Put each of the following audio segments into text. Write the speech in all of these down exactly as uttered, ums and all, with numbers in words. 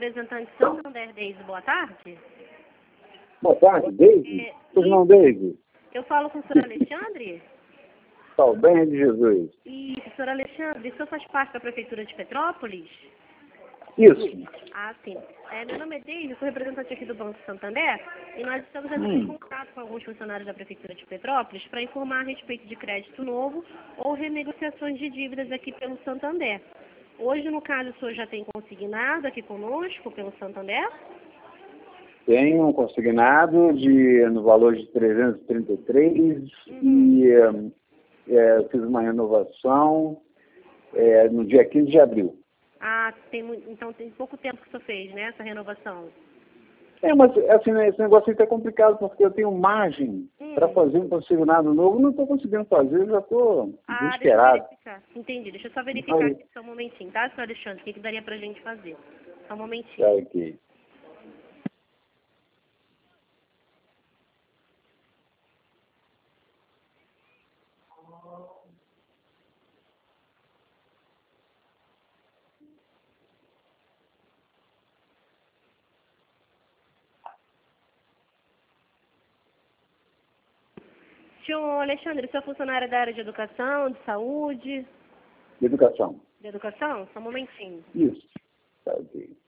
representante Santander Daisy, boa tarde. Boa tarde, Daisy? É, Pois não, Daisy? Eu falo com o senhor Alexandre? Tá bem de Jesus. E, senhor Alexandre, o senhor faz parte da Prefeitura de Petrópolis? Isso. Ah, sim. É, meu nome é Daisy, sou representante aqui do Banco Santander e nós estamos entrando Hum. em contato com alguns funcionários da Prefeitura de Petrópolis para informar a respeito de crédito novo ou renegociações de dívidas aqui pelo Santander. Hoje, no caso, o senhor já tem consignado aqui conosco pelo Santander? Tenho um consignado de, no valor de trezentos e trinta e três Uhum. e é, eu fiz uma renovação é, no dia quinze de abril. Ah, tem, mu- então tem pouco tempo que o senhor fez, né, essa renovação? É, mas assim, né, esse negócio aí tá complicado porque eu tenho margem Hum. para fazer um consignado novo. Não estou conseguindo fazer, eu já estou Ah, deixa eu desesperado. verificar. Entendi. Deixa eu só verificar Aí, aqui só um momentinho, tá, senhor Alexandre? O que, que daria pra gente fazer? Só um momentinho. tá aqui. Senhor Alexandre, o senhor é funcionário da área de educação, de saúde, Educação. de educação? Só um momentinho. Isso. Tá aqui.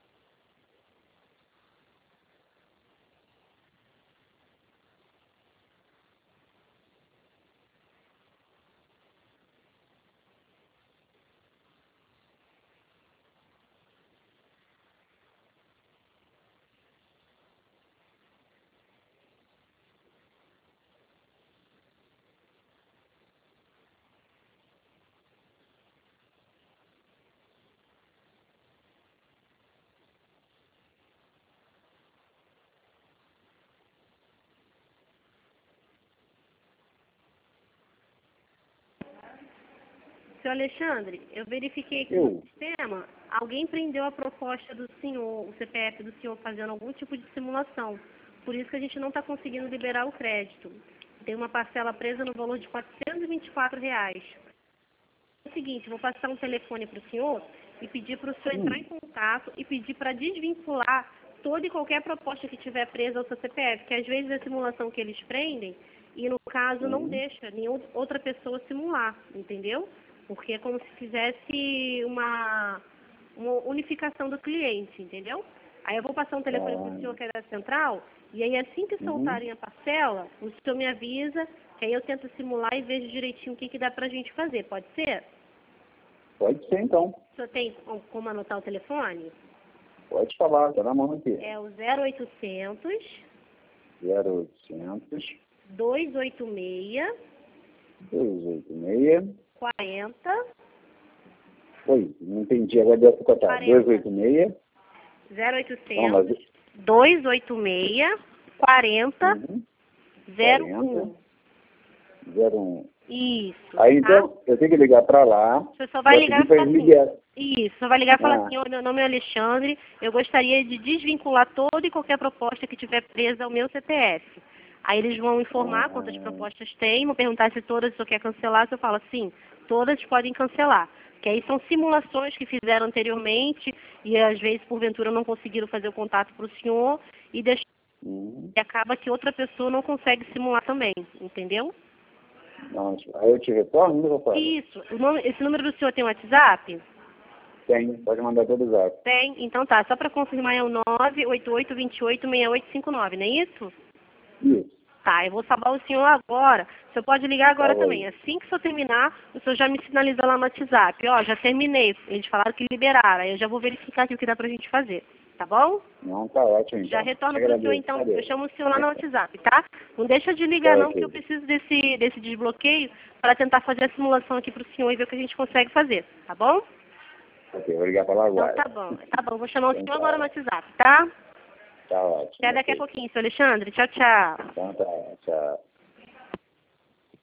Senhor Alexandre, eu verifiquei aqui Eu. no sistema, alguém prendeu a proposta do senhor, o C P F do senhor, fazendo algum tipo de simulação. Por isso que a gente não está conseguindo liberar o crédito. Tem uma parcela presa no valor de quatrocentos e vinte e quatro reais. É o seguinte, vou passar um telefone para o senhor e pedir para o senhor entrar em contato e pedir para desvincular toda e qualquer proposta que tiver presa ao seu C P F, que às vezes é a simulação que eles prendem e no caso não Uhum. deixa nenhuma outra pessoa simular, entendeu? Porque é como se fizesse uma, uma unificação do cliente, entendeu? Aí eu vou passar um telefone para o senhor que é da central e aí assim que Uhum. soltarem a parcela, o senhor me avisa, que aí eu tento simular e vejo direitinho o que, que dá pra gente fazer, pode ser? Pode ser, então. O senhor tem com- como anotar o telefone? Pode falar, tá na mão aqui. É o zero oitocentos, zero oitocentos, dois oito seis, dois oito seis. quarenta, Oi, não entendi, agora deu para contar. quarenta. dois oito seis. zero Vamos lá. oitocentos, dois oito seis, quarenta, Uhum. zero quarenta. um. zero um. Isso, Aí tá? então, eu tenho que ligar para lá. Você só vai pra ligar pedir e pra falar eles assim, ligar. isso, só vai ligar e falar Ah. assim, "Oi, meu nome é Alexandre, eu gostaria de desvincular toda e qualquer proposta que tiver presa ao meu C P F. Aí eles vão informar Ah. quantas propostas tem, vão perguntar se todas o senhor quer cancelar, se eu falo sim, todas podem cancelar. Que aí são simulações que fizeram anteriormente e às vezes, porventura, não conseguiram fazer o contato para o senhor e, deixa... Uhum. e acaba que outra pessoa não consegue simular também, entendeu? Nossa. Aí eu te retorno, meu rapaz? Isso. O nome- esse número do senhor tem WhatsApp? Tem, pode mandar todo o zap. Tem, então tá, só para confirmar é o nove oito oito, dois oito, seis oito cinco nove, não é isso? Isso. Tá, eu vou salvar o senhor agora. O senhor pode ligar agora Salva também. aí. Assim que o senhor terminar, o senhor já me sinaliza lá no WhatsApp. Ó, já terminei. Eles falaram que liberaram. Aí eu já vou verificar aqui o que dá pra gente fazer. Tá bom? Não, tá ótimo então. Já retorno Te pro senhor agradeço. então. Cadê? Eu chamo o senhor lá no WhatsApp, tá? Não deixa de ligar Tá, não, ok. que eu preciso desse, desse desbloqueio para tentar fazer a simulação aqui pro senhor e ver o que a gente consegue fazer. Tá bom? Ok, vou ligar para lá Então agora. tá bom. Tá bom, vou chamar o Então senhor tá. agora no WhatsApp, tá? Tá ótimo. Até daqui a Ok. pouquinho, senhor Alexandre. Tchau, tchau. Então tá, tchau.